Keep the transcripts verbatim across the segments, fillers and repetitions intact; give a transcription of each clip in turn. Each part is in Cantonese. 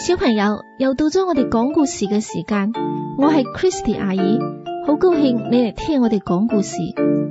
小朋友，又到咗我哋講故事嘅時間，我係 Christy 阿姨，好高興你嚟聽我哋講故事。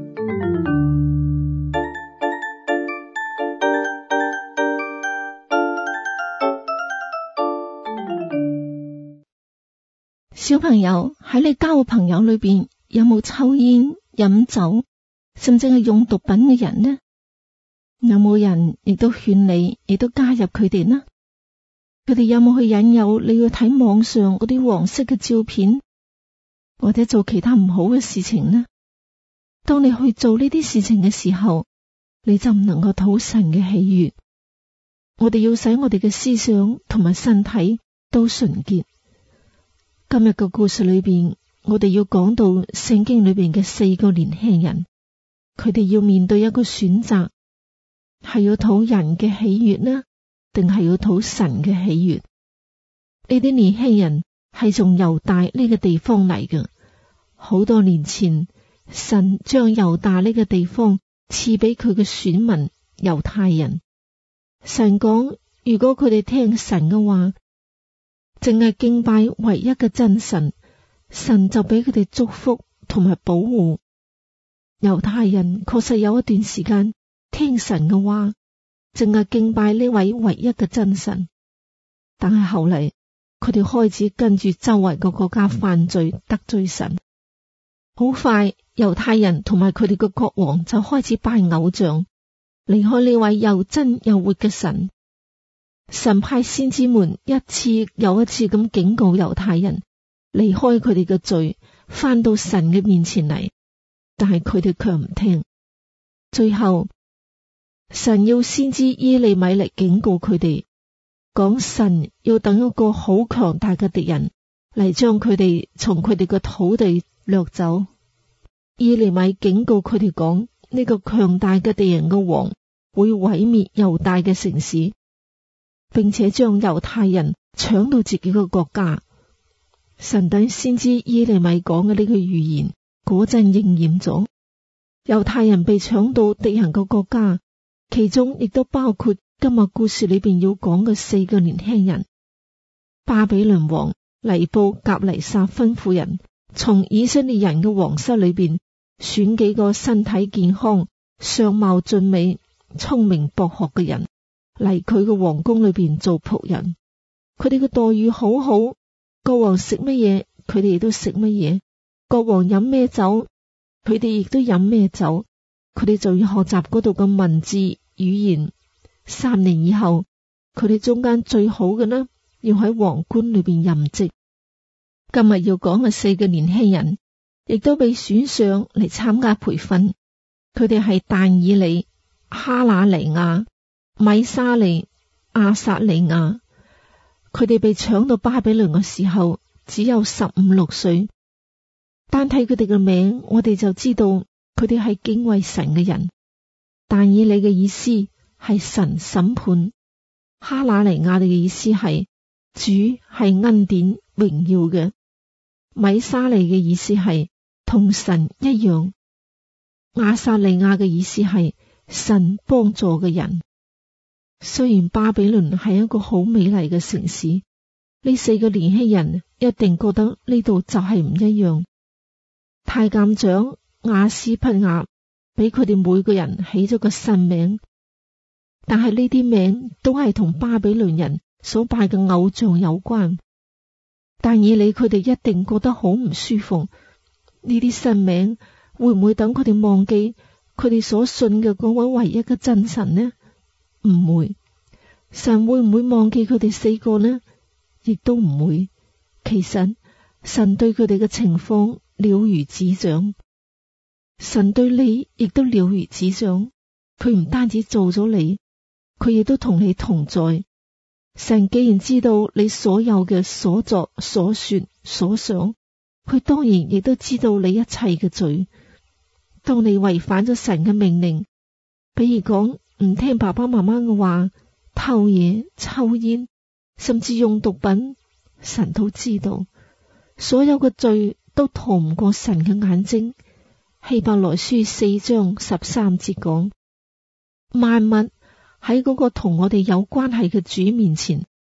小朋友，喺你交嘅朋友裏邊，有冇抽煙、飲酒，甚至係用毒品嘅人呢？有冇人亦都勸你，亦都加入佢哋呢？佢哋有冇去引誘你要睇網上嗰啲黃色嘅照片，或者做其他唔好嘅事情呢？當你去做呢啲事情嘅時候，你就唔能夠討神嘅喜悅。我哋要使我哋嘅思想同埋身體都純潔。今日嘅故事裏邊，我哋要講到聖經裏邊嘅四個年輕人，佢哋要面對一個選擇，係要討人嘅喜悅呢，定係要討神嘅喜悅？呢啲年輕人係從猶大呢個地方嚟嘅。好多年前，神將猶大呢個地方賜俾佢嘅選民猶太人。神講，如果佢哋聽神嘅話，淨係敬拜唯一嘅真神，神就俾佢哋祝福同埋保護。猶太人確實有一段時間聽神嘅話，淨係敬拜呢位唯一嘅真神，但係後嚟佢哋開始跟住周圍個國家犯罪，得罪神。好快，猶太人同埋佢哋嘅國王就開始拜偶像，離開呢位又真又活嘅神。神派先知們一次又一次咁警告猶太人，離開佢哋嘅罪，翻到神嘅面前嚟，但係佢哋卻唔聽。最後，神要先知伊利米嚟警告佢哋，講神要等一個好強大嘅敵人嚟將佢哋從佢哋嘅土地掠走。伊利米警告佢哋講，呢個強大嘅敵人嘅王會毀滅猶大嘅城市，並且將猶太人搶到自己嘅國家。神等先知伊利米講嘅呢個預言果真應驗咗，猶太人被搶到敵人嘅國家，其中亦都包括今日故事裏邊要講嘅四個年輕人。巴比倫王尼布甲尼撒吩咐人從以色列人嘅皇室裏邊選幾個身體健康、相貌俊美、聰明博學嘅人嚟佢嘅皇宮裏邊做僕人。佢哋嘅待遇好好，國王食乜嘢佢哋亦都食乜嘢，國王飲咩酒佢哋亦都飲咩酒。佢哋就要學習嗰度嘅文字語言。三年以後，佢哋中間最好嘅呢，要喺皇冠裏邊任職。今日要講嘅四個年輕人，亦都被選上嚟參加培訓。佢哋係但以理、哈拿尼亞、米沙利、亞撒利亞。佢哋被搶到巴比倫嘅時候，只有十五六歲。單睇佢哋嘅名，我哋就知道佢哋係敬畏神嘅人。但以理嘅意思係神審判，哈拿尼亞嘅意思係主係恩典榮耀嘅，米沙利嘅意思係同神一樣，亞撒利亞嘅意思係神幫助嘅人。雖然巴比倫係一個好美麗嘅城市，呢四個年輕人一定覺得呢度就係唔一樣。太監長亞斯匹亞俾佢哋每個人起咗個新名，但係呢啲名都係同巴比倫人所拜嘅偶像有關。但以理佢哋一定覺得好唔舒服，呢啲新名會唔會等佢哋忘記佢哋所信嘅嗰位唯一嘅真神呢？唔會。神會唔會忘記佢哋四個呢？亦都唔會。其實神對佢哋嘅情況了如指掌，神對你亦都了如指掌。佢唔單止做咗你，佢亦都同你同在。神既然知道你所有嘅所作所說所想，佢當然亦都知道你一切嘅罪。當你違反咗神嘅命令，比如講唔聽爸爸媽媽嘅話，偷嘢、抽煙，甚至用毒品，神都知道。所有嘅罪都逃唔過神嘅眼睛。希伯來書四章十三節講，萬物喺嗰個同我哋有關係嘅主面前，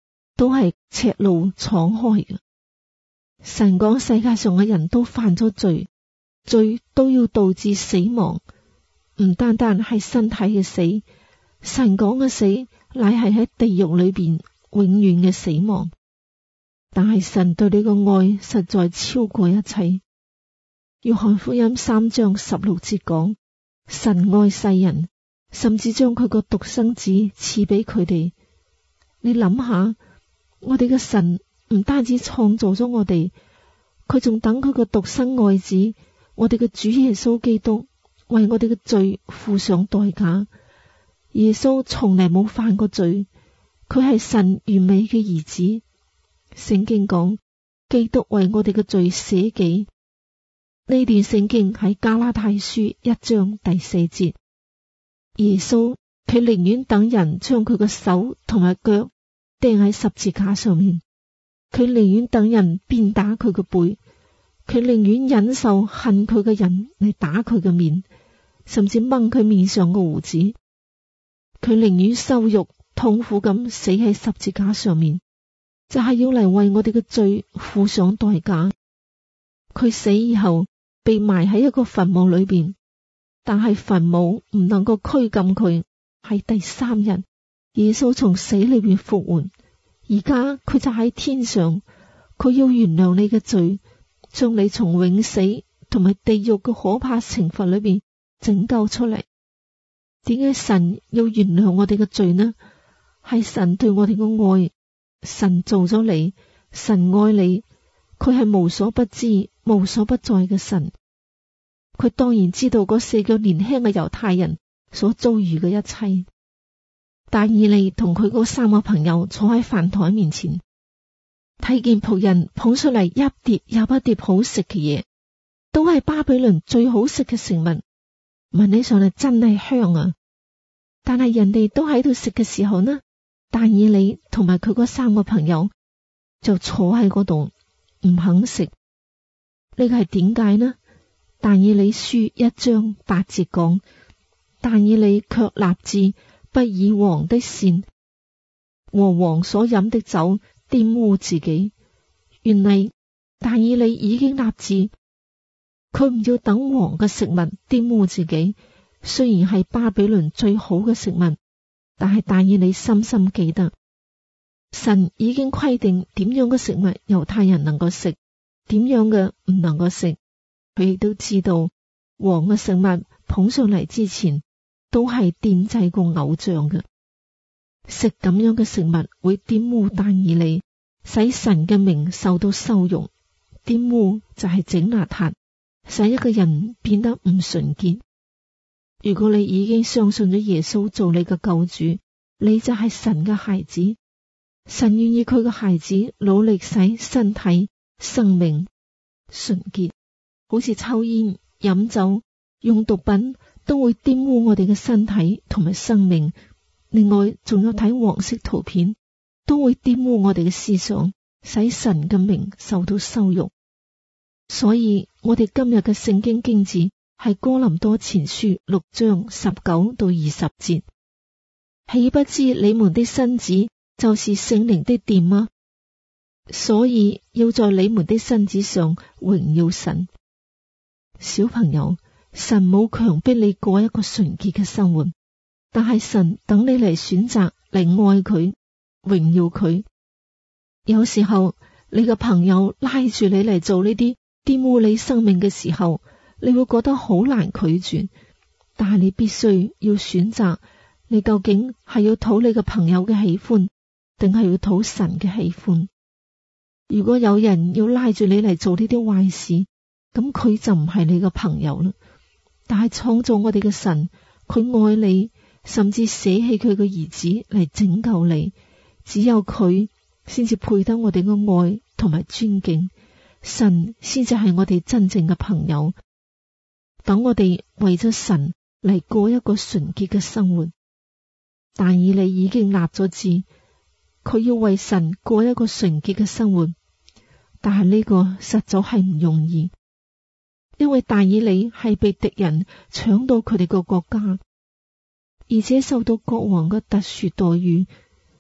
都係赤露敞開嘅。神講世界上嘅人都犯咗罪，罪都要導致死亡，唔單單係身體嘅死，神講嘅死乃係喺地獄裏邊永遠嘅死亡。但係神對你嘅愛實在超過一切。約翰福音三章十六節講，神愛世人，甚至將佢個獨生子賜俾佢哋。你諗下，我哋嘅神唔單止創造咗我哋，佢仲等佢個獨生愛子，我哋嘅主耶穌基督為我哋嘅罪付上代價。耶穌從嚟冇犯過罪，佢係神完美嘅兒子。聖經講，基督為我哋嘅罪捨己。呢段聖經喺加拉太書一章第四節。耶穌佢寧願等人將佢個手同埋腳釘喺十字架上面，佢寧願等人鞭打佢個背，佢寧願忍受恨佢嘅人嚟打佢嘅面，甚至掹佢面上個鬍子。佢寧願羞辱痛苦咁死喺十字架上面，就係要嚟為我哋嘅罪付上代價。佢死以後被埋喺一個墳墓裏邊，但係墳墓唔能夠拘禁佢。喺第三日，耶穌從死裏邊復活，而家佢就喺天上，佢要原諒你嘅罪，將你從永死同埋地獄嘅可怕懲罰裏邊拯救出嚟。點解神要原諒我哋嘅罪呢？係神對我哋嘅愛，神做咗你，神愛你，佢係無所不知、無所不在嘅神。佢當然知道嗰四個年輕嘅猶太人所遭遇嘅一切。但以利同佢嗰三個朋友坐喺飯台面前，睇見僕人捧出嚟一碟又一碟好食嘅嘢，都係巴比倫最好食嘅食物，聞起上嚟真係香啊！但係人哋都喺度食嘅時候呢，但以利同埋佢嗰三個朋友就坐喺嗰度唔肯食。呢個係點解呢？但以理書一章八節講，但以理卻立志不以王的膳和王所飲的酒玷污自己。原嚟但以理已經立志，佢唔要等王嘅食物玷污自己。雖然係巴比倫最好嘅食物，但係但以理深深記得，神已經規定點樣嘅食物猶太人能夠食，點樣嘅唔能夠食。佢亦都知道王嘅食物捧上嚟之前都係奠祭過偶像嘅，食咁樣嘅食物會玷污但以理，使神嘅名受到羞辱。玷污就係整邋遢，使一個人變得唔純潔。如果你已經相信咗耶穌做你嘅救主，你就係神嘅孩子。神願意佢嘅孩子努力使身體、生命純潔。好似抽煙、飲酒、用毒品都會玷污我哋嘅身體同埋生命。另外，仲有睇黃色圖片，都會玷污我哋嘅思想，使神嘅名受到羞辱。所以我哋今日嘅聖經經字係哥林多前書六章十九到二十節。豈不知你們的身子就是聖靈的殿嗎？所以要在你們的身子上榮耀神。小朋友，神冇強迫你過一個純潔嘅生活，但係神等你嚟選擇嚟愛佢、榮耀佢。有時候你嘅朋友拉住你嚟做呢啲玷污你生命嘅時候，你會覺得好難拒絕，但係你必須要選擇，你究竟係要討你嘅朋友嘅喜歡，定係要討神嘅喜歡？如果有人要拉住你嚟做呢啲壞事，咁佢就唔係你嘅朋友啦。但係創造我哋嘅神，佢愛你，甚至捨棄佢嘅兒子嚟拯救你。只有佢先至配得我哋嘅愛同埋尊敬，神先至係我哋真正嘅朋友。等我哋為咗神嚟過一個純潔嘅生活。但以理已經立咗志，佢要為神過一個純潔嘅生活，但係呢個實在係唔容易。因為但以理係被敵人搶到佢哋個國家，而且受到國王嘅特殊待遇。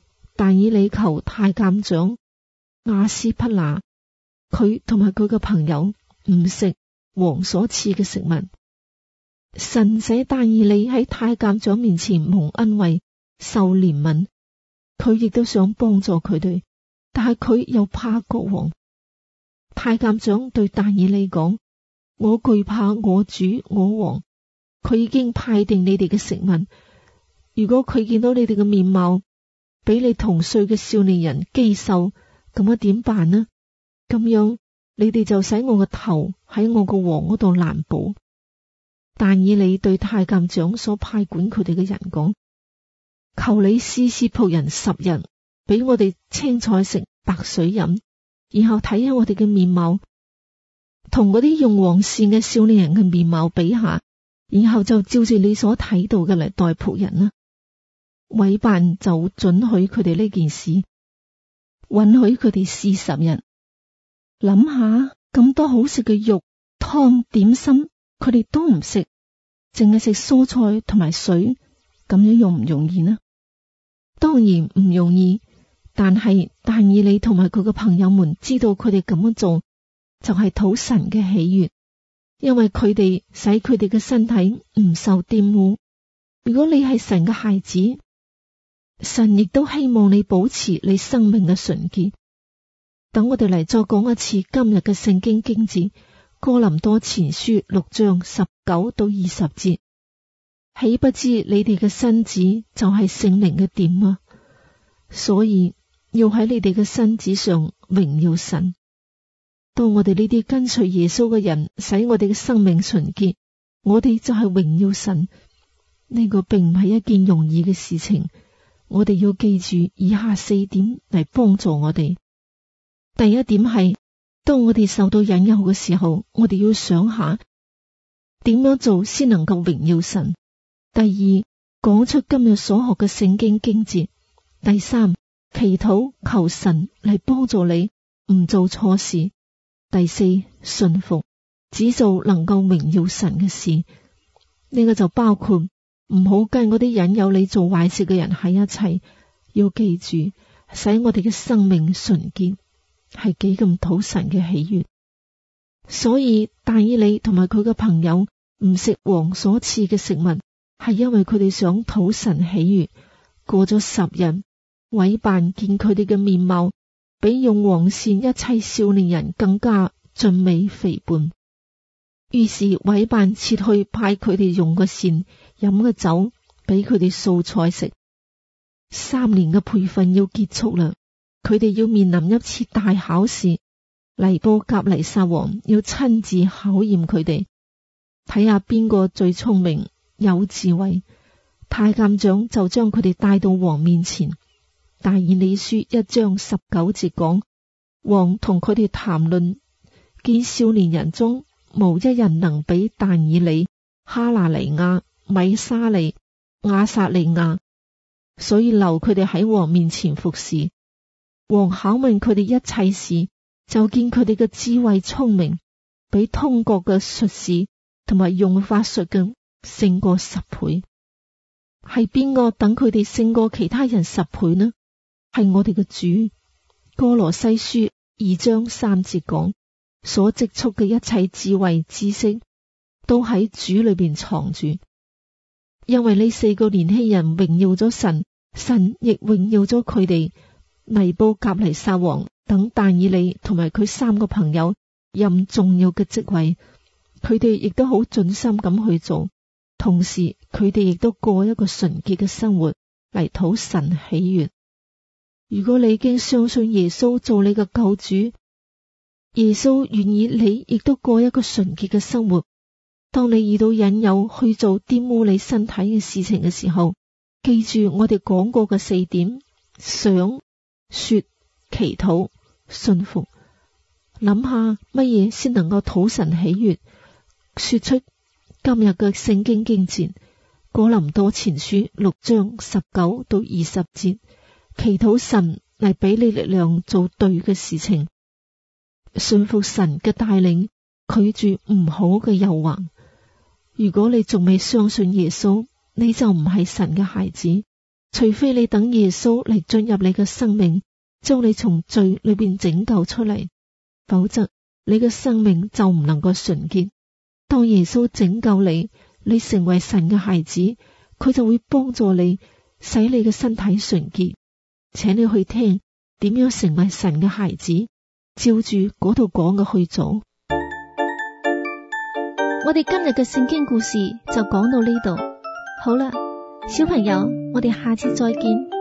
但以理求太監長亞斯匹那，佢同埋佢嘅朋友唔食王所賜嘅食物。神使但以理喺太監長面前蒙恩惠，受憐憫。佢亦都想幫助佢哋，但係佢又怕國王。太監長對但以理講：我懼怕我主我王，佢已經派定你哋嘅食物。如果佢見到你哋嘅面貌比你同歲嘅少年人肌瘦，咁樣點辦呢？咁樣你哋就使我個頭喺我個王嗰度難保。但以理對太監長所派管佢哋嘅人講：求你試試僕人十日，俾我哋青菜食，白水飲，然後睇下我哋嘅面貌同嗰啲用黃線嘅少年人嘅面貌比下，然後就照住你所睇到嘅嚟待僕人啦。委辦就准許佢哋呢件事，允許佢哋試十日。諗下咁多好食嘅肉、湯、點心，佢哋都唔食，淨係食蔬菜同埋水，咁樣容唔容易呢？當然唔容易，但係但以理同埋佢嘅朋友們知道佢哋咁樣做就係討神嘅喜悅，因為佢哋使佢哋嘅身體唔受玷污。如果你係神嘅孩子，神亦都希望你保持你生命嘅純潔。等我哋嚟再講一次今日嘅聖經經節，哥林多前書六章十九到二十節。豈不知你哋嘅身子就係聖靈嘅殿啊？所以要喺你哋嘅身子上榮耀神。當我哋呢啲跟隨耶穌嘅人使我哋嘅生命純潔，我哋就係榮耀神。呢個並唔係一件容易嘅事情。我哋要記住以下四點嚟幫助我哋。第一點係，當我哋受到引誘嘅時候，我哋要想下點樣做先能夠榮耀神。第二，講出今日所學嘅聖經經節。第三，祈禱求神嚟幫助你唔做錯事。第四，信服，只做能夠榮耀神嘅事。呢、這個就包括唔好跟嗰啲引誘你做壞事嘅人喺一齊。要記住，使我哋嘅生命純潔係幾咁討神嘅喜悅。所以但以理同埋佢嘅朋友唔食王所賜嘅食物，係因為佢哋想討神喜悅。過咗十日，委辦見佢哋嘅面貌比用黃線一切少年人更加俊美肥胖，於是委辦撤去派佢哋用嘅線、飲嘅酒，俾佢哋素菜食。三年嘅培訓要結束啦，佢哋要面臨一次大考試。尼布甲尼撒王要親自考驗佢哋，睇下邊個最聰明有智慧。太監長就將佢哋帶到王面前。但以理書一章十九節講，王同佢哋談論，見少年人中無一人能比但以理、哈拿尼亞、米沙利、亞撒利亞，所以留佢哋喺王面前服侍。王考問佢哋一切事，就見佢哋嘅智慧聰明，比通國嘅術士同埋用法術嘅勝過十倍。係邊個等佢哋勝過其他人十倍呢？係我哋嘅主。歌羅西書二章三節講，所積蓄嘅一切智慧知識都喺主裏邊藏住。因為呢四個年輕人榮耀咗神，神亦榮耀咗佢哋。尼布甲尼撒王等但以理同埋佢三個朋友任重要嘅職位，佢哋亦都好盡心咁去做，同時佢哋亦都過一個純潔嘅生活嚟討神喜悅。如果你已經相信耶穌做你嘅救主，耶穌願意你亦都過一個純潔嘅生活。當你遇到引誘去做玷污你身體嘅事情嘅時候，記住我哋講過嘅四點：想、說、祈禱、信服。諗下乜嘢先能夠討神喜悅，說出今日嘅聖經經節，哥林多前書六章十九到二十節，祈禱神嚟俾你力量做對嘅事情，信服神嘅帶領，拒絕唔好嘅誘惑。如果你仲未相信耶穌，你就唔係神嘅孩子。 除非你等耶穌嚟進入你嘅生命，將你從罪裏邊拯救出嚟，否則你嘅生命就唔能夠純潔。當耶穌拯救你，你成為神嘅孩子，佢就會幫助你，使你嘅身體純潔。請你去聽點樣成為神嘅孩子，照住嗰度講嘅去做。我哋今日嘅聖經故事就講到呢度，好啦，小朋友，我哋下次再見。